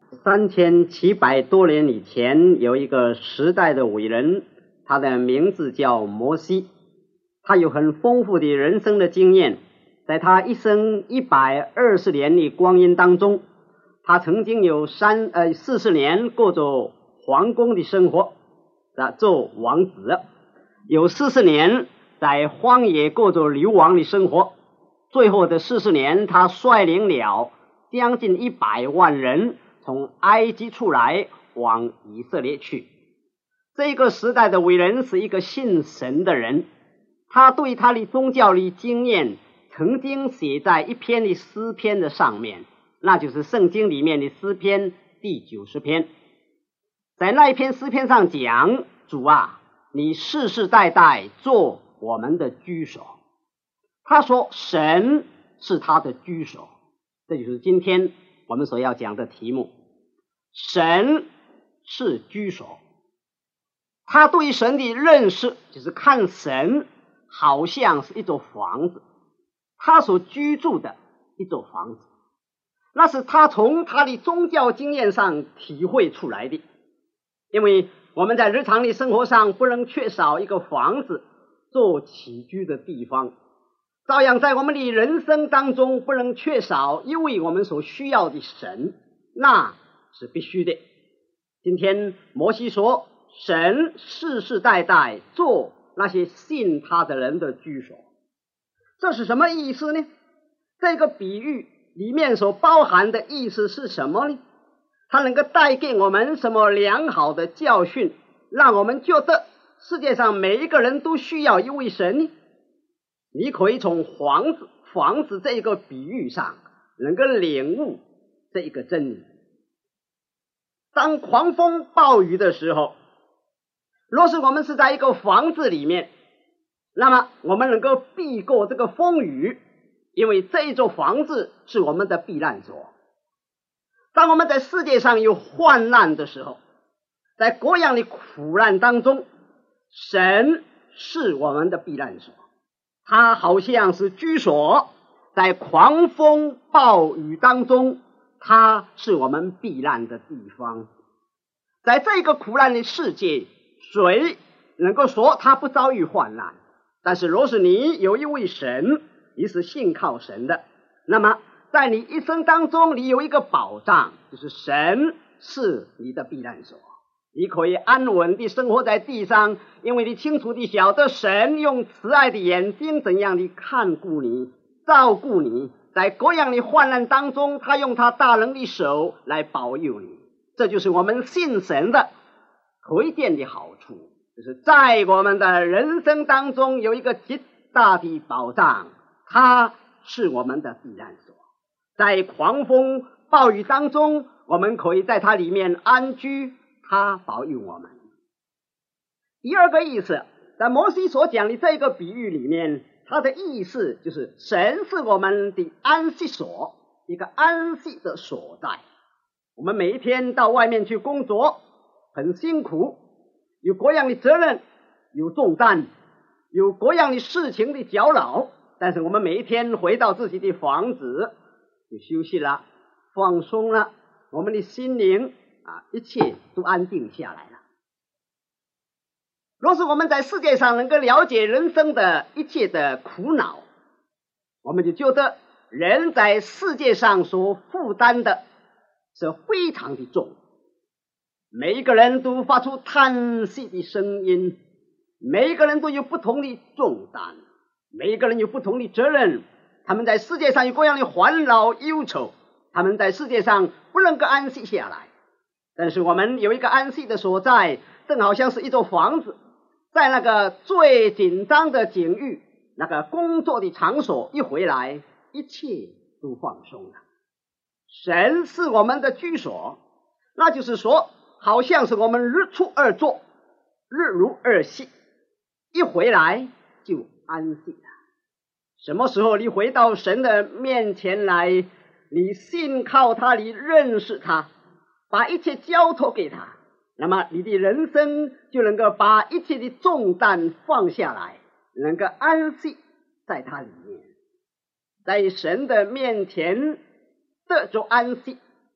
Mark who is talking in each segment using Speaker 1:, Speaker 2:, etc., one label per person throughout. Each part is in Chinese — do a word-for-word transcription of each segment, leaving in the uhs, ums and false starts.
Speaker 1: 三千七百多年以前，有一个时代的伟人，他的名字叫摩西。他有很丰富的人生的经验，在他一生一百二十年的光阴当中，他曾经有三呃四十年过着皇宫的生活，啊，做王子；有四十年在荒野过着流亡的生活；最后的四十年，他率领了将近一百万人从埃及出来往以色列去。这个时代的伟人是一个信神的人，他对他的宗教的经验曾经写在一篇的诗篇的上面，那就是圣经里面的诗篇第九十篇。在那一篇诗篇上讲，主啊，你世世代代做我们的居所。他说神是他的居所，这就是今天我们所要讲的题目。神是居所，他对神的认识就是看神好像是一座房子，他所居住的一座房子，那是他从他的宗教经验上体会出来的。因为我们在日常的生活上不能缺少一个房子做起居的地方，照样在我们的人生当中不能缺少一位我们所需要的神，那是必须的。今天摩西说神世世代代做那些信他的人的居所，这是什么意思呢？这个比喻里面所包含的意思是什么呢？它能够带给我们什么良好的教训，让我们觉得世界上每一个人都需要一位神呢？你可以从房子房子这个比喻上能够领悟这一个真理。当狂风暴雨的时候，若是我们是在一个房子里面，那么我们能够避过这个风雨，因为这一座房子是我们的避难所。当我们在世界上有患难的时候，在各样的苦难当中，神是我们的避难所，他好像是居所，在狂风暴雨当中，他是我们避难的地方。在这个苦难的世界，谁能够说他不遭遇患难？但是若是你有一位神，你是信靠神的，那么在你一生当中，你有一个保障，就是神是你的避难所。你可以安稳地生活在地上，因为你清楚地晓得神用慈爱的眼睛怎样地看顾你，照顾你，在各样的患难当中，他用他大能的手来保佑你。这就是我们信神的推荐的好处，就是在我们的人生当中有一个极大的保障，他是我们的避难所。在狂风暴雨当中，我们可以在它里面安居，他保佑我们。第二个意思，在摩西所讲的这个比喻里面，它的意思就是神是我们的安息所，一个安息的所在。我们每一天到外面去工作，很辛苦，有各样的责任，有重担，有各样的事情的搅扰，但是我们每一天回到自己的房子就休息了，放松了，我们的心灵啊，一切都安定下来了。若是我们在世界上能够了解人生的一切的苦恼，我们就觉得人在世界上所负担的是非常的重，每一个人都发出叹息的声音，每一个人都有不同的重担，每一个人有不同的责任，他们在世界上有各样的烦恼忧愁，他们在世界上不能够安息下来。但是我们有一个安息的所在，正好像是一座房子，在那个最紧张的境遇，那个工作的场所一回来，一切都放松了。神是我们的居所，那就是说好像是我们日出而作，日入而息，一回来就安息了。什么时候你回到神的面前来，你信靠他，你认识他，把一切交托给他，那么你的人生就能够把一切的重担放下来，能够安息在他里面。在神的面前得着安息，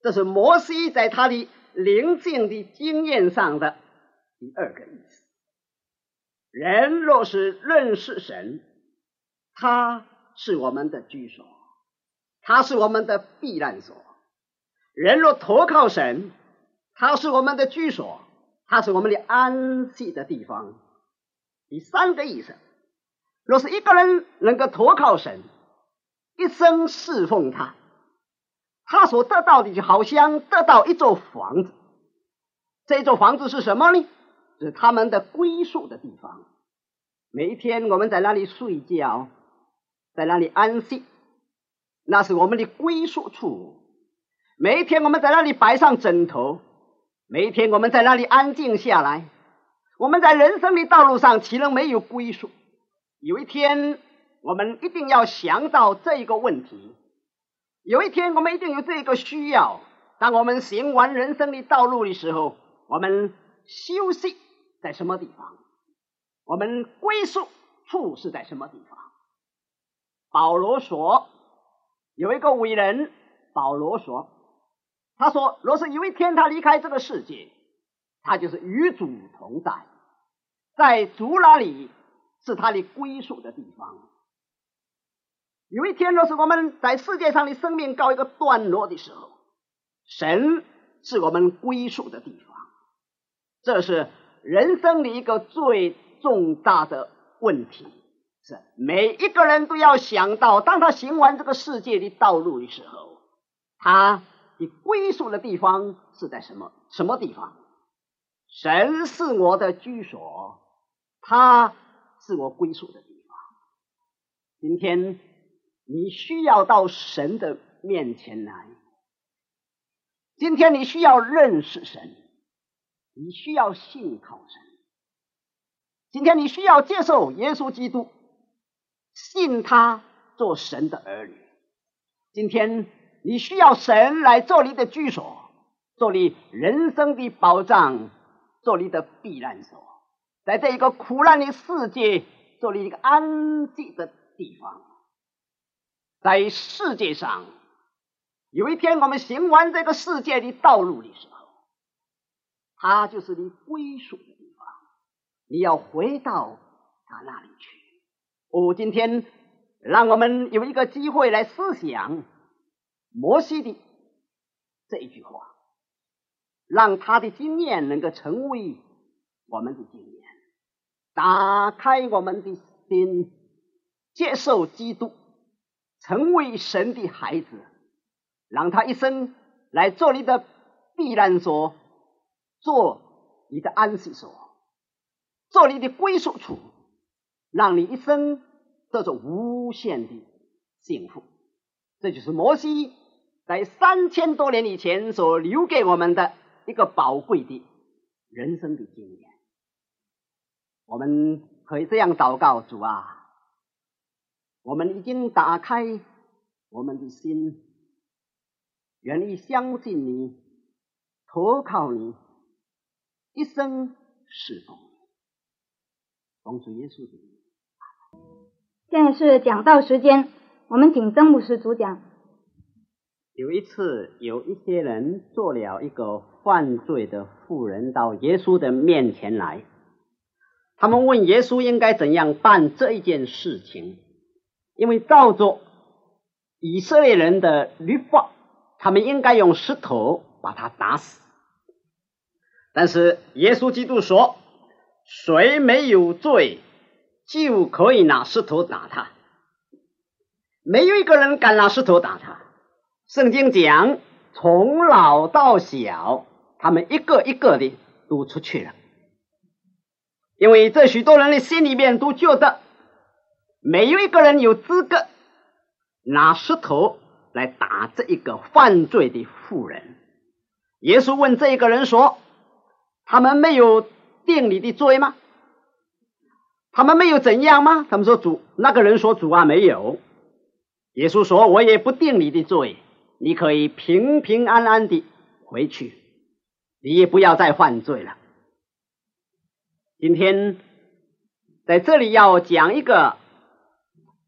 Speaker 1: 这是摩西在他的灵性的经验上的第二个意思。人若是认识神，他是我们的居所，他是我们的避难所。人若投靠神，他是我们的居所，他是我们的安息的地方。第三个意思，若是一个人能够投靠神，一生侍奉他，他所得到的就好像得到一座房子。这座房子是什么呢？是他们的归宿的地方。每一天我们在那里睡觉，在那里安息，那是我们的归宿处。每一天我们在那里摆上枕头，每一天我们在那里安静下来。我们在人生的道路上岂能没有归宿？有一天我们一定要想到这一个问题，有一天我们一定有这个需要。当我们行完人生的道路的时候，我们休息在什么地方？我们归宿处是在什么地方？保罗说，有一个伟人保罗说，他说若是有一天他离开这个世界，他就是与主同在，在主那里是他的归宿的地方。有一天若是我们在世界上的生命告一个段落的时候，神是我们归宿的地方。这是人生的一个最重大的问题，是每一个人都要想到，当他行完这个世界的道路的时候，他的归宿的地方是在什么什么地方？神是我的居所，他是我归宿的地方。今天你需要到神的面前来，今天你需要认识神，你需要信靠神，今天你需要接受耶稣基督，信他做神的儿女。今天你需要神来做你的居所，做你人生的保障，做你的避难所，在这一个苦难的世界做你一个安息的地方。在世界上，有一天我们行完这个世界的道路的时候，它就是你归属的地方，你要回到他那里去。哦，今天让我们有一个机会来思想摩西的这一句话，让他的经验能够成为我们的经验，打开我们的心，接受基督，成为神的孩子，让他一生来做你的避难所，做你的安息所，做你的归宿处，让你一生得着无限的幸福。这就是摩西在三千多年以前所留给我们的一个宝贵的人生的经验。我们可以这样祷告：主啊，我们已经打开我们的心，愿意相信你，投靠你，一生侍奉你。奉主耶稣的名。
Speaker 2: 现在是讲道时间，我们请曾牧师主讲。
Speaker 1: 有一次，有一些人做了一个犯罪的妇人到耶稣的面前来，他们问耶稣应该怎样办这一件事情，因为照着以色列人的律法，他们应该用石头把他打死。但是耶稣基督说，谁没有罪就可以拿石头打他，没有一个人敢拿石头打他。圣经讲，从老到小，他们一个一个的都出去了。因为这许多人的心里面都觉得，没有一个人有资格拿石头来打这一个犯罪的妇人。耶稣问这一个人说，他们没有定你的罪吗？他们没有怎样吗？他们说主，那个人说主啊，没有。耶稣说，我也不定你的罪，你可以平平安安的回去，你也不要再犯罪了。今天在这里要讲一个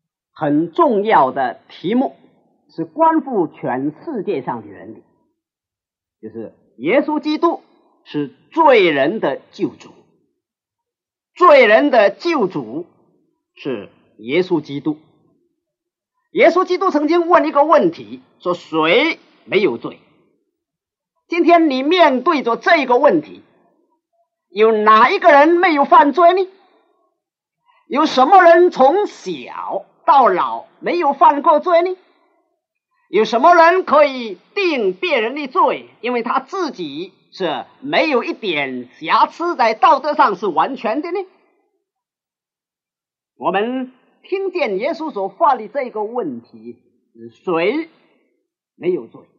Speaker 1: 很重要的题目，是关乎全世界上的人的。 就是耶稣基督是罪人的救主，罪人的救主是耶稣基督。耶稣基督曾经问一个问题，说谁没有罪？今天你面对着这个问题，有哪一个人没有犯罪呢？有什么人从小到老没有犯过罪呢？有什么人可以定别人的罪，因为他自己是没有一点瑕疵，在道德上是完全的呢？我们听见耶稣所发的这个问题，谁没有罪？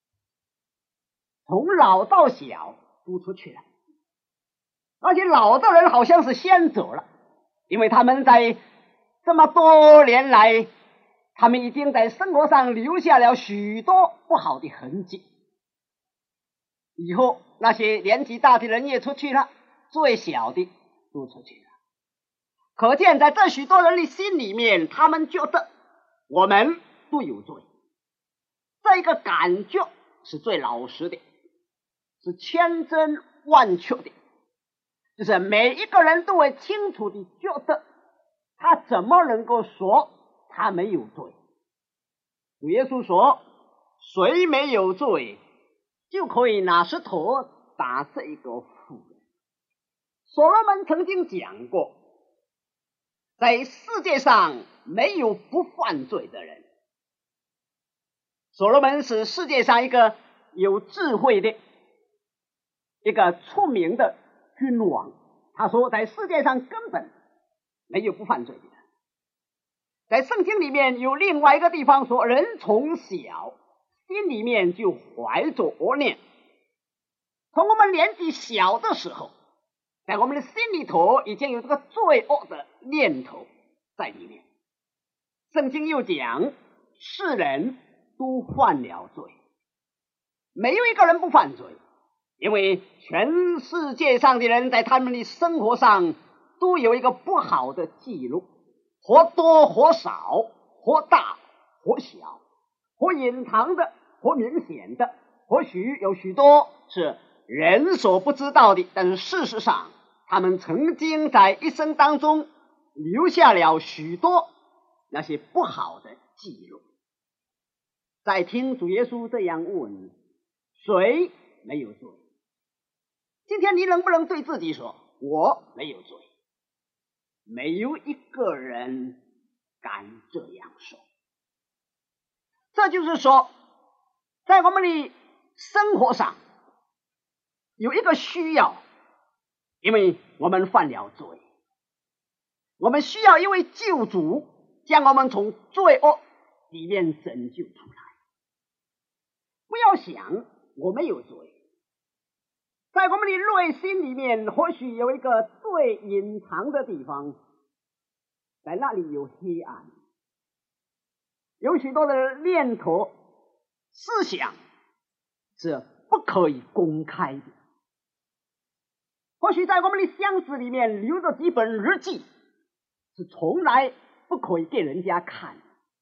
Speaker 1: 从老到小都出去了，而且老的人好像是先走了，因为他们在这么多年来，他们已经在生活上留下了许多不好的痕迹。以后那些年纪大的人也出去了，最小的都出去了。可见在这许多人的心里面，他们觉得我们都有罪。这个感觉是最老实的，是千真万确的，就是每一个人都会清楚地觉得，他怎么能够说他没有罪？主耶稣说，谁没有罪，就可以拿石头打这个妇人。所罗门曾经讲过，在世界上没有不犯罪的人。所罗门是世界上一个有智慧的、一个出名的君王。他说，在世界上根本没有不犯罪的人。在圣经里面有另外一个地方说，人从小心里面就怀着恶念。从我们年纪小的时候，在我们的心里头已经有这个罪恶的念头在里面。圣经又讲，世人都犯了罪，没有一个人不犯罪，因为全世界上的人在他们的生活上都有一个不好的记录，或多或少，或大或小，或隐藏的，或明显的，或许有许多是人所不知道的，但是事实上他们曾经在一生当中留下了许多那些不好的记录。在听主耶稣这样问，谁没有罪？今天你能不能对自己说，我没有罪？没有一个人敢这样说。这就是说，在我们的生活上有一个需要，因为我们犯了罪，我们需要一位救主将我们从罪恶里面拯救出来。不要想我没有罪，在我们的内心里面或许有一个最隐藏的地方，在那里有黑暗，有许多的念头思想是不可以公开的。或许在我们的箱子里面留着几本日记，是从来不可以给人家看。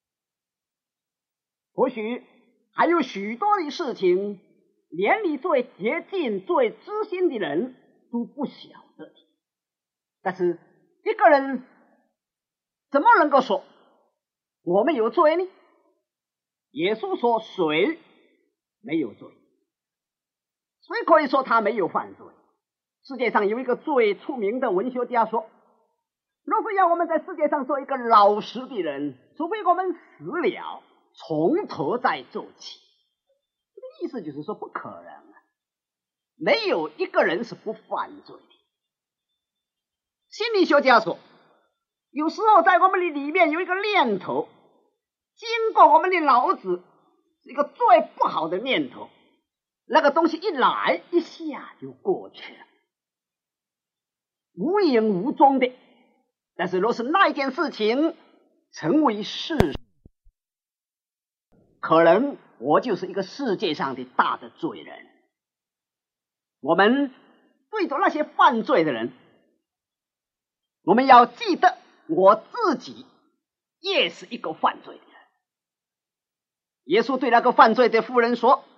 Speaker 1: 或许还有许多的事情，连你最接近、最知心的人都不晓得。但是一个人怎么能够说我们有罪呢？耶稣说，谁没有罪？谁可以说他没有犯罪？世界上有一个最出名的文学家说，若是要我们在世界上做一个老实的人，除非我们死了从头再做起。这个意思就是说不可能啊，没有一个人是不犯罪的。心理学家说，有时候在我们的里面有一个念头经过我们的脑子，一个最不好的念头，那个东西一来一下就过去了，无影无踪的。但是若是那一件事情成为事实，可能我就是一个世界上的大的罪人。我们对着那些犯罪的人，我们要记得我自己也是一个犯罪的人。耶稣对那个犯罪的妇人说，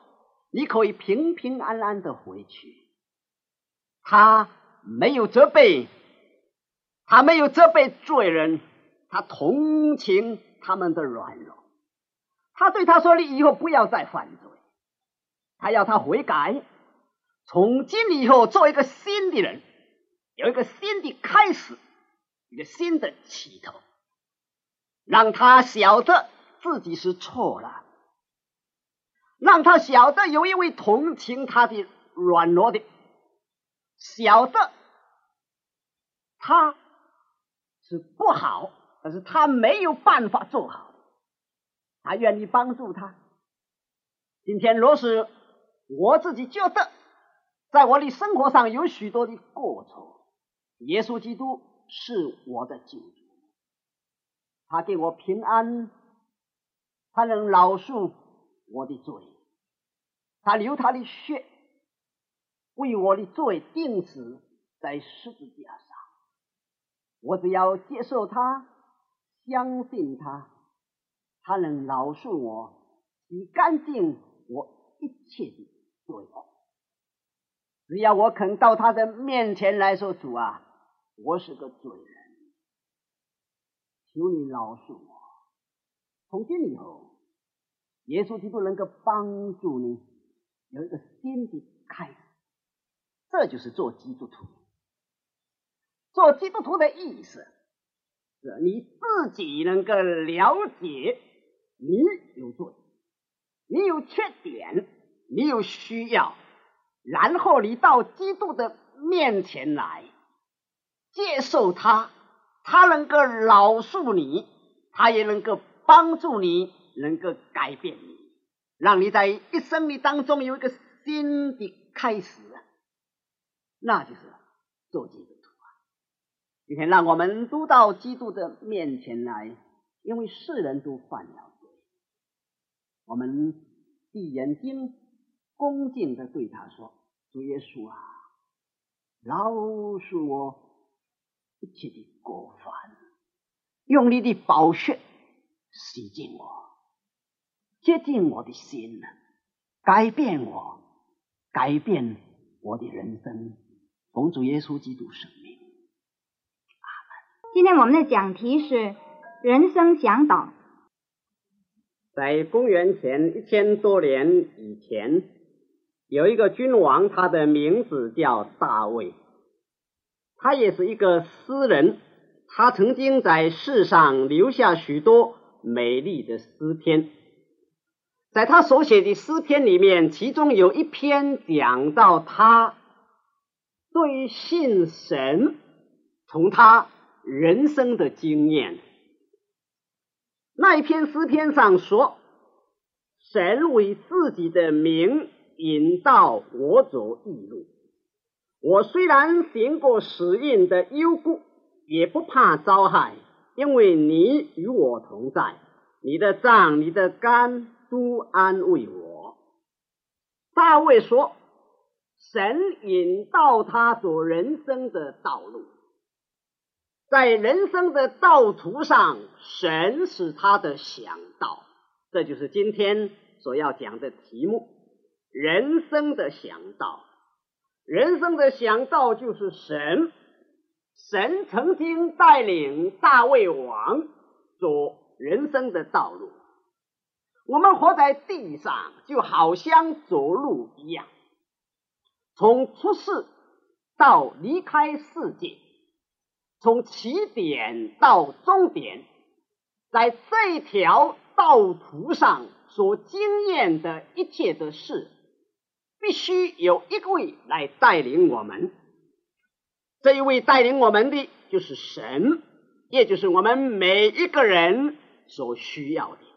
Speaker 1: 你可以平平安安的回去。他没有责备，他没有责备罪人，他同情他们的软弱。他对他说，你以后不要再犯罪，他要他悔改，从今以后做一个新的人，有一个新的开始，一个新的起头，让他晓得自己是错了，让他晓得有一位同情他的软弱的，晓得他是不好，但是他没有办法做好，他愿意帮助他。今天若是我自己觉得在我的生活上有许多的过错，耶稣基督是我的救主，他给我平安，他能饶恕我的罪，他流他的血为我的罪钉死在十字架上，我只要接受他，相信他，他能饶恕我，洗干净我一切的罪恶。只要我肯到他的面前来说，主啊，我是个罪人，求你饶恕我。从今以后，耶稣基督能够帮助你有一个新的开始。这就是做基督徒。做基督徒的意思是你自己能够了解你有罪，你有缺点，你有需要，然后你到基督的面前来接受他，他能够饶恕你，他也能够帮助你，能够改变你，让你在一生的当中有一个新的开始，那就是做基督徒啊！今天让我们都到基督的面前来，因为世人都犯了罪。我们闭眼睛，恭敬地对他说：主耶稣啊，饶恕我一切的过犯，用你的宝血洗净我，洁净我的心，改变我，改变我的人生。奉主耶稣基督圣名，阿门。
Speaker 2: 今天我们的讲题是人生向导。
Speaker 1: 在公元前一千多年以前，有一个君王，他的名字叫大卫，他也是一个诗人，他曾经在世上留下许多美丽的诗篇。在他所写的诗篇里面，其中有一篇讲到他对信神从他人生的经验。那一篇诗篇上说，神为自己的名引导我走义路，我虽然行过死荫的幽谷，也不怕遭害，因为你与我同在，你的杖你的竿都安慰我。大卫说，神引导他走人生的道路，在人生的道途上，神是他的向导。这就是今天所要讲的题目，人生的向导。人生的向导就是神，神曾经带领大卫王走人生的道路。我们活在地上就好像走路一样，从出世到离开世界，从起点到终点，在这一条道途上所经验的一切的事，必须有一位来带领我们。这一位带领我们的就是神，也就是我们每一个人所需要的。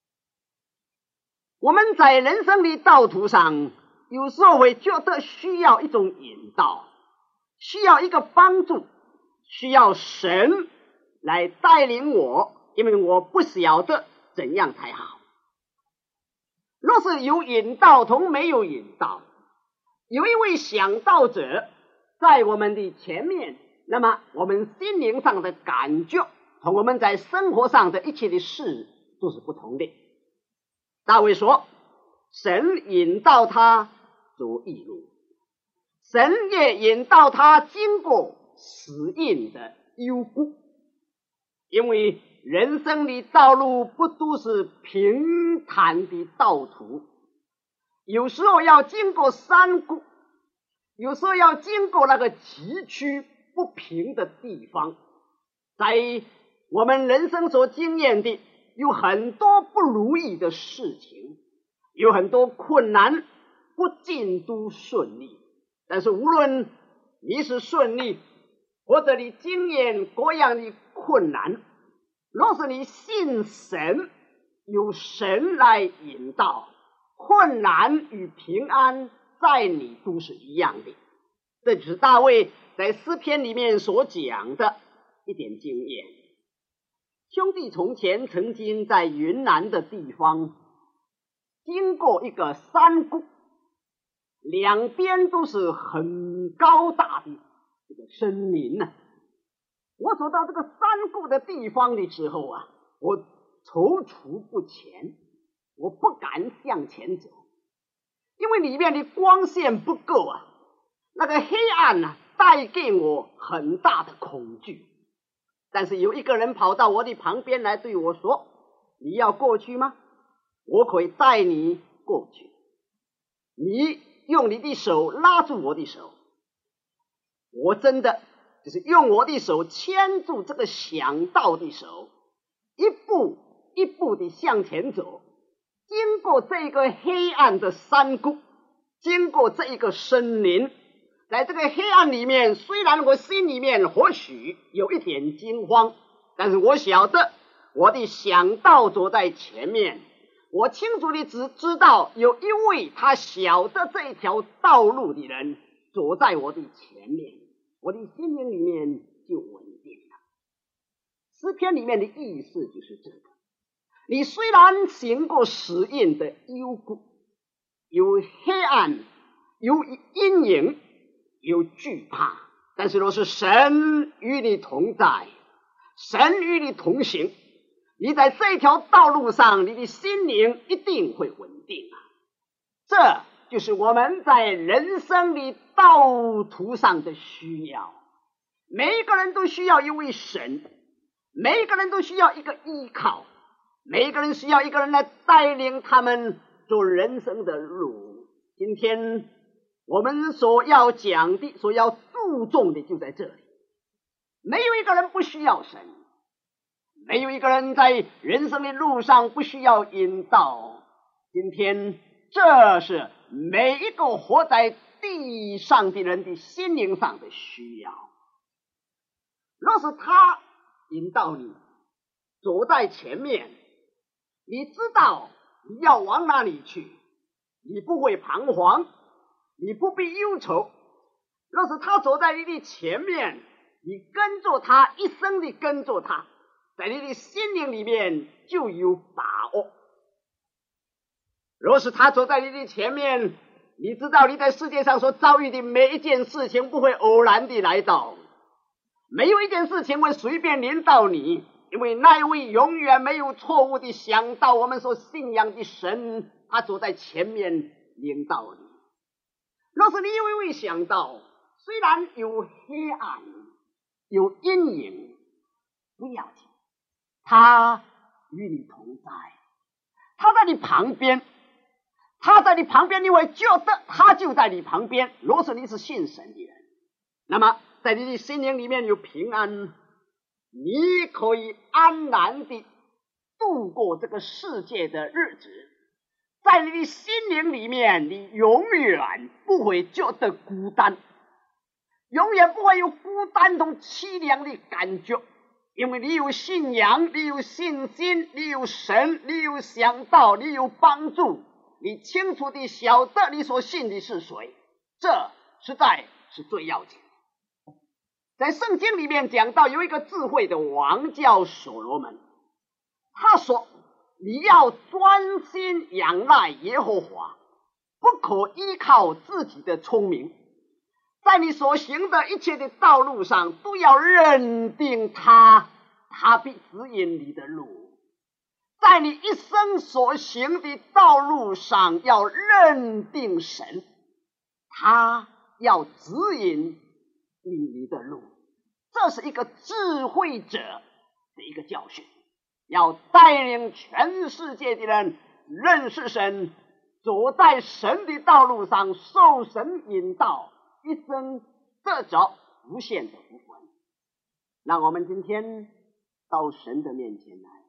Speaker 1: 我们在人生的道途上，有时候会觉得需要一种引导，需要一个帮助，需要神来带领我，因为我不晓得怎样才好。若是有引导同没有引导，有一位向导者在我们的前面，那么我们心灵上的感觉同我们在生活上的一切的事都是不同的。大卫说， 神引导他走义路，神也引导他经过死荫的幽谷。因为人生的道路不都是平坦的道途，有时候要经过山谷，有时候要经过那个崎岖不平的地方。在我们人生所经验的有很多不如意的事情，有很多困难，不尽都顺利。但是无论你是顺利，或者你经验各样的困难，若是你信神，由神来引导，困难与平安在你都是一样的。这就是大卫在诗篇里面所讲的一点经验。兄弟从前曾经在云南的地方经过一个山谷，两边都是很高大的这个森林啊。我走到这个山谷的地方的时候啊，我踌躇不前，我不敢向前走，因为里面的光线不够啊，那个黑暗啊带给我很大的恐惧。但是有一个人跑到我的旁边来对我说，你要过去吗？我可以带你过去，你用你的手拉住我的手。我真的就是用我的手牵住这个想到的手，一步一步地向前走，经过这个黑暗的山谷，经过这一个森林。在这个黑暗里面，虽然我心里面或许有一点惊慌，但是我晓得我的想到走在前面，我清楚地只知道有一位他晓得这条道路的人走在我的前面，我的心灵里面就稳定了。诗篇里面的意思就是这个，你虽然行过死荫的幽谷，有黑暗，有阴影，有惧怕，但是若是神与你同在，神与你同行，你在这条道路上，你的心灵一定会稳定啊！这就是我们在人生的道途上的需要。每一个人都需要一位神，每一个人都需要一个依靠，每一个人需要一个人来带领他们走人生的路。今天我们所要讲的，所要注重的就在这里。没有一个人不需要神，没有一个人在人生的路上不需要引导。今天这是每一个活在地上的人的心灵上的需要。若是他引导你走在前面，你知道你要往哪里去，你不会彷徨，你不必忧愁。若是他走在你的前面，你跟着他，一生的跟着他，在你的心灵里面就有把握。若是他走在你的前面，你知道你在世界上所遭遇的每一件事情不会偶然地来到，没有一件事情会随便临到你，因为那一位永远没有错误地想到我们所信仰的神，他走在前面领导你。若是你有一位想到，虽然有黑暗，有阴影，不要紧，他与你同在，他在你旁边，他在你旁边，你会觉得他就在你旁边。若是你是信神的人，那么在你的心灵里面有平安，你可以安然地度过这个世界的日子。在你的心灵里面，你永远不会觉得孤单，永远不会有孤单同凄凉的感觉，因为你有信仰，你有信心，你有神，你有想到，你有帮助，你清楚地晓得你所信的是谁，这实在是最要紧的。在圣经里面讲到有一个智慧的王叫所罗门，他说你要专心仰赖耶和华，不可依靠自己的聪明，在你所行的一切的道路上都要认定他，他必指引你的路。 在你一生所行的道路上要认定神，他要指引你的路。这是一个智慧者的一个教训，要带领全世界的人认识神，走在神的道路上，受神引导，一生得着无限的福分。让我们今天到神的面前来，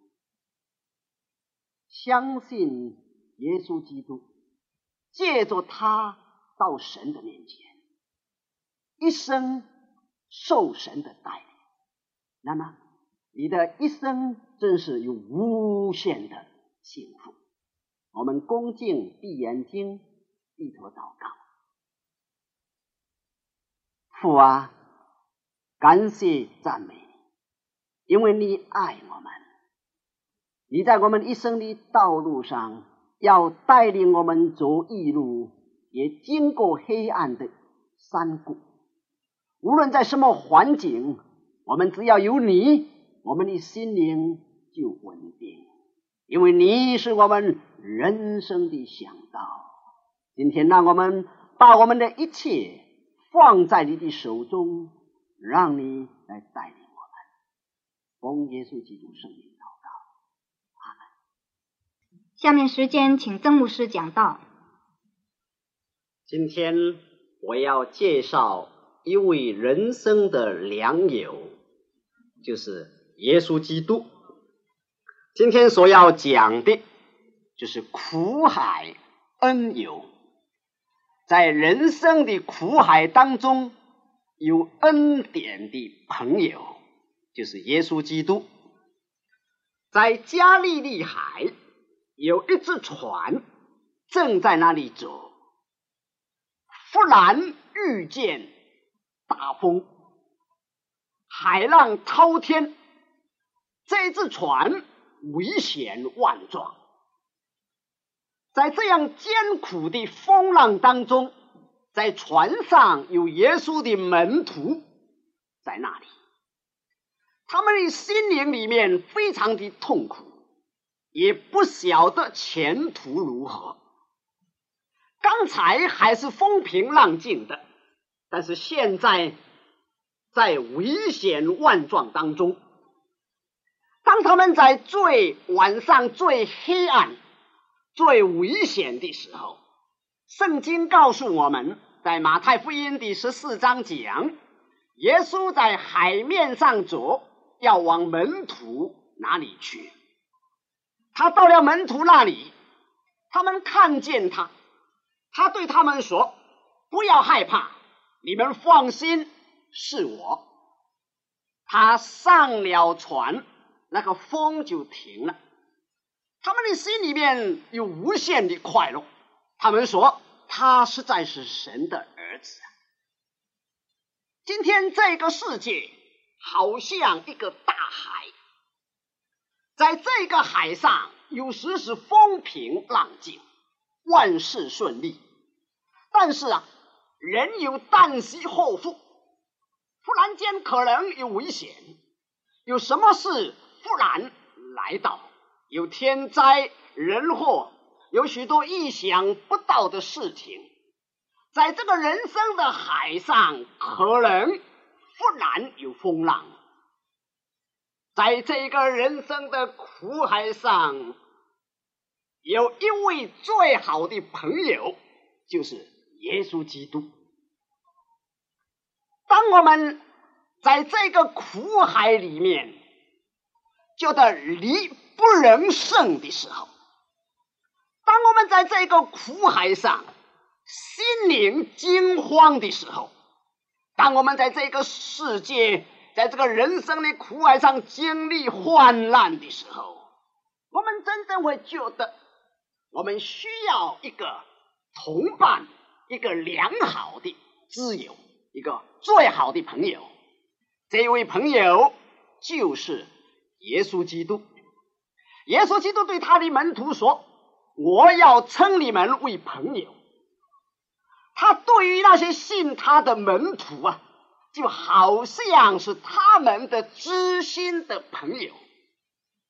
Speaker 1: 相信耶稣基督，借着他到神的面前，一生受神的带领，那么你的一生真是有无限的幸福。我们恭敬闭眼睛，低头祷告。父啊，感谢赞美你，因为你爱我们，你在我们一生的道路上要带领我们走义路，也经过黑暗的山谷。无论在什么环境，我们只要有你，我们的心灵就稳定，因为你是我们人生的向导。今天让我们把我们的一切放在你的手中，让你来带领我们。奉耶稣基督圣名祷告，阿门。
Speaker 2: 下面时间请曾牧师讲道。
Speaker 1: 今天我要介绍一位人生的良友，就是耶稣基督。今天所要讲的就是苦海恩友。在人生的苦海当中，有恩典的朋友，就是耶稣基督。在加利利海有一只船正在那里走，忽然遇见大风，海浪滔天，这只船危险万状。在这样艰苦的风浪当中，在船上有耶稣的门徒在那里，他们的心灵里面非常的痛苦，也不晓得前途如何。刚才还是风平浪静的，但是现在在危险万状当中。当他们在最晚上最黑暗最危险的时候，圣经告诉我们，在马太福音第十四章讲，耶稣在海面上走，要往门徒那里去。他到了门徒那里，他们看见他，他对他们说，不要害怕，你们放心，是我。他上了船，那个风就停了。他们的心里面有无限的快乐，他们说他实在是神的儿子。今天这个世界好像一个大海，在这个海上有时是风平浪静，万事顺利，但是啊，人有旦夕祸福，忽然间可能有危险，有什么事忽然来到，有天灾人祸，有许多意想不到的事情，在这个人生的海上，可能忽然有风浪。在这个人生的苦海上，有一位最好的朋友，就是耶稣基督。当我们在这个苦海里面觉得力不能胜的时候，当我们在这个苦海上心灵惊慌的时候，当我们在这个世界在这个人生的苦海上经历患难的时候，我们真正会觉得我们需要一个同伴，一个良好的挚友，一个最好的朋友。这位朋友就是耶稣基督。耶稣基督对他的门徒说，我要称你们为朋友。他对于那些信他的门徒啊，就好像是他们的知心的朋友。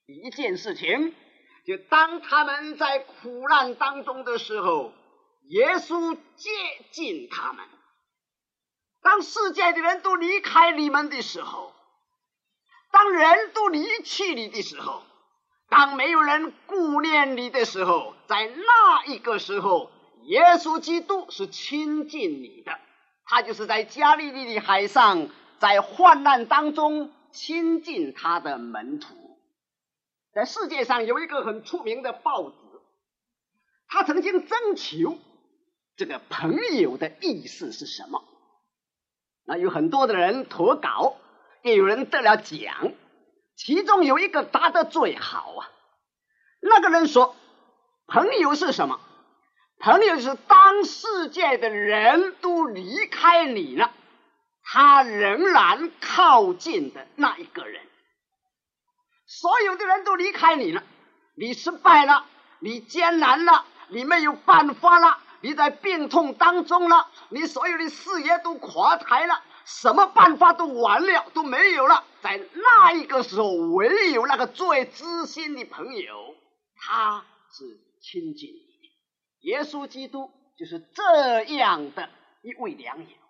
Speaker 1: 一件事情，就当他们在苦难当中的时候，耶稣接近他们。当世界的人都离开你们的时候，当人都离弃你的时候，当没有人顾念你的时候，在那一个时候，耶稣基督是亲近你的。他就是在加利利的海上，在患难当中亲近他的门徒。在世界上有一个很出名的报纸，他曾经征求这个朋友的意思是什么。那有很多的人投稿，也有人得了奖，其中有一个答得最好啊。那个人说，朋友是什么？朋友是当世界的人都离开你了，他仍然靠近的那一个人。所有的人都离开你了，你失败了，你艰难了，你没有办法了，你在病痛当中了，你所有的事业都垮台了，什么办法都完了，都没有了。在那一个时候，唯有那个最知心的朋友，他是亲近你的。耶稣基督就是这样的一位良友。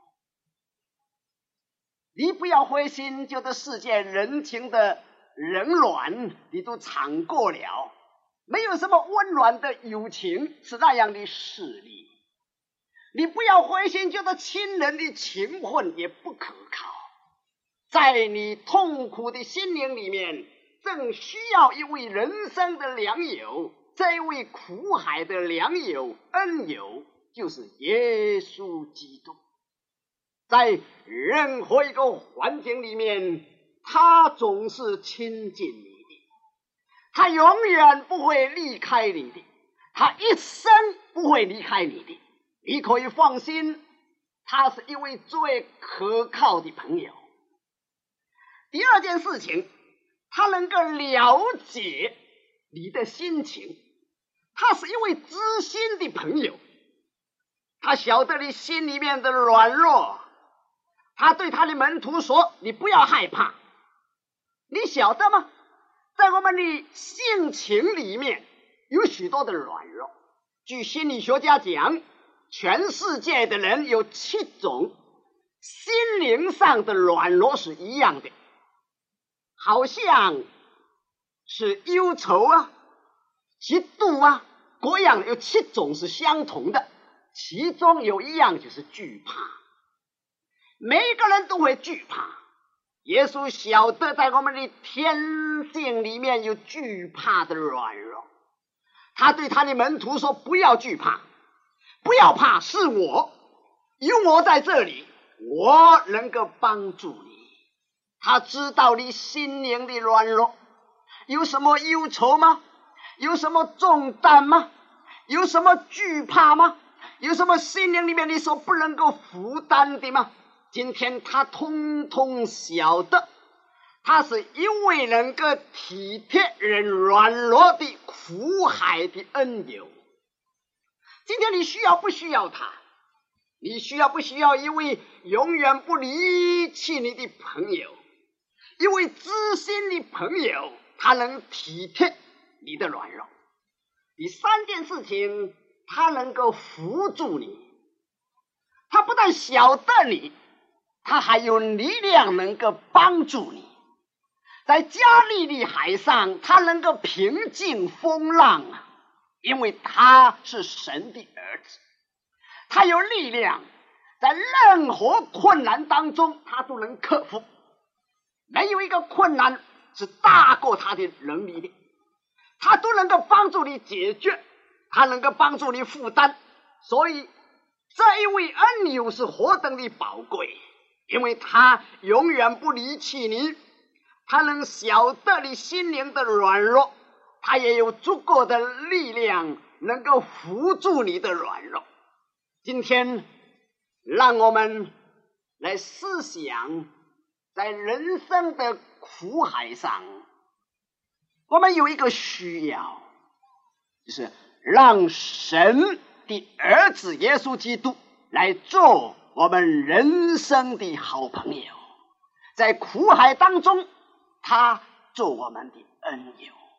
Speaker 1: 你不要灰心，觉得世界人情的冷暖你都尝过了，没有什么温暖的友情是那样的势利。你不要灰心，觉得亲人的情分也不可靠。在你痛苦的心灵里面，正需要一位人生的良友。这一位苦海的良友恩友就是耶稣基督。在任何一个环境里面，他总是亲近你的，他永远不会离开你的，他一生不会离开你的。你可以放心，他是一位最可靠的朋友。第二件事情，他能够了解你的心情，他是一位知心的朋友，他晓得你心里面的软弱。他对他的门徒说，你不要害怕。你晓得吗？在我们的性情里面有许多的软弱。据心理学家讲，全世界的人有七种心灵上的软弱是一样的，好像是忧愁啊、嫉妒啊，各样有七种是相同的，其中有一样就是惧怕。每一个人都会惧怕，耶稣晓得在我们的天性里面有惧怕的软弱。他对他的门徒说，不要惧怕，不要怕，是我，有我在这里，我能够帮助你。他知道你心灵的软弱，有什么忧愁吗？有什么重担吗？有什么惧怕吗？有什么心灵里面你所不能够负担的吗？今天他通通晓得，他是一位能够体贴人软弱的苦海的恩友。今天你需要不需要他？你需要不需要一位永远不离弃你的朋友，一位知心的朋友，他能体贴你的软弱。第三件事情，他能够扶助你，他不但晓得你，他还有力量能够帮助你。在加利利海上，他能够平静风浪啊，因为他是神的儿子，他有力量，在任何困难当中他都能克服，没有一个困难是大过他的能力的，他都能够帮助你解决，他能够帮助你负担。所以这一位恩友是何等的宝贵，因为他永远不离弃你，他能晓得你心灵的软弱，他也有足够的力量能够扶助你的软弱。今天让我们来思想，在人生的苦海上，我们有一个需要，就是让神的儿子耶稣基督来做我们人生的好朋友，在苦海当中他做我们的恩友。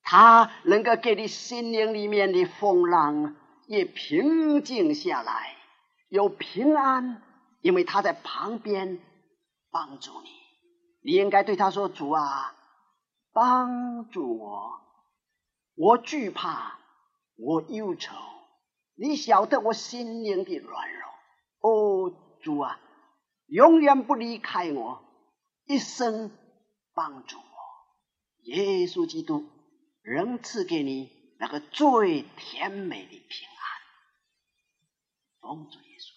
Speaker 1: 他能够给你心灵里面的风浪也平静下来，有平安，因为他在旁边帮助你。你应该对他说：主啊，帮助我，我惧怕，我忧愁，你晓得我心灵的软弱。哦，主啊，永远不离开我，一生帮助我。耶稣基督仍赐给你那个最甜美的平安。奉主耶稣。